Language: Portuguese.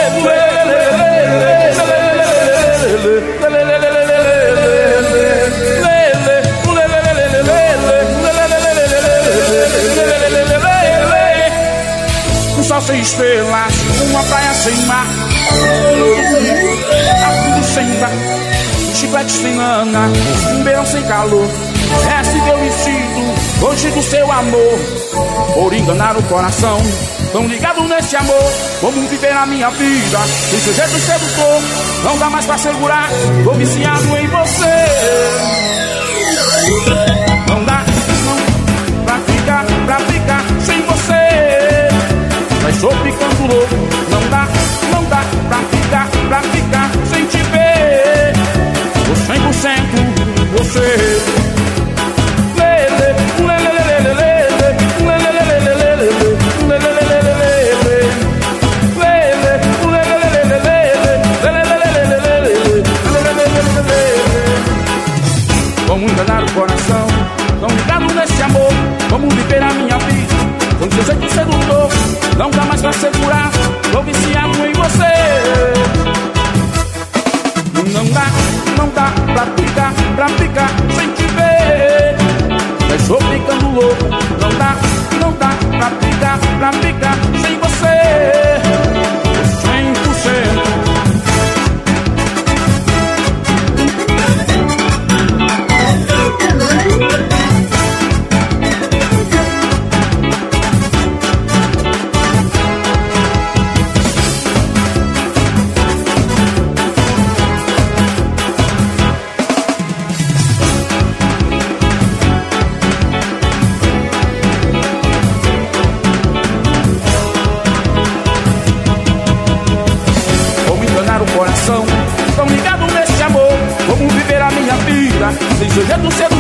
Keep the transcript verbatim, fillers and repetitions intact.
Um sol sem estrelas, uma praia sem mar, arco sem bar, um chiclete sem lana, um beirão sem calor. Esse teu vestido, longe do seu amor, por enganar o coração. Tão ligado nesse amor, como viver a minha vida sem seu jeito sedutor. Não dá mais pra segurar, tô viciado em você. Não dá, não, pra ficar, pra ficar sem você. Mas sou ficando louco. Não dá, não dá pra ficar, pra ficar sem te ver. Tô cem por cento você. Como enganar o coração, tão ligado nesse amor. Como viver a minha vida, com seu jeito sedutor. Não dá mais pra segurar, tô viciado em você. Não dá, não dá pra ficar, pra ficar sem te ver. Mas estou ficando louco. Não dá, não dá pra ficar, pra ficar sem você. cem por cento. Coração, tão ligado nesse amor. Como viver a minha vida sem seu jeito cedo.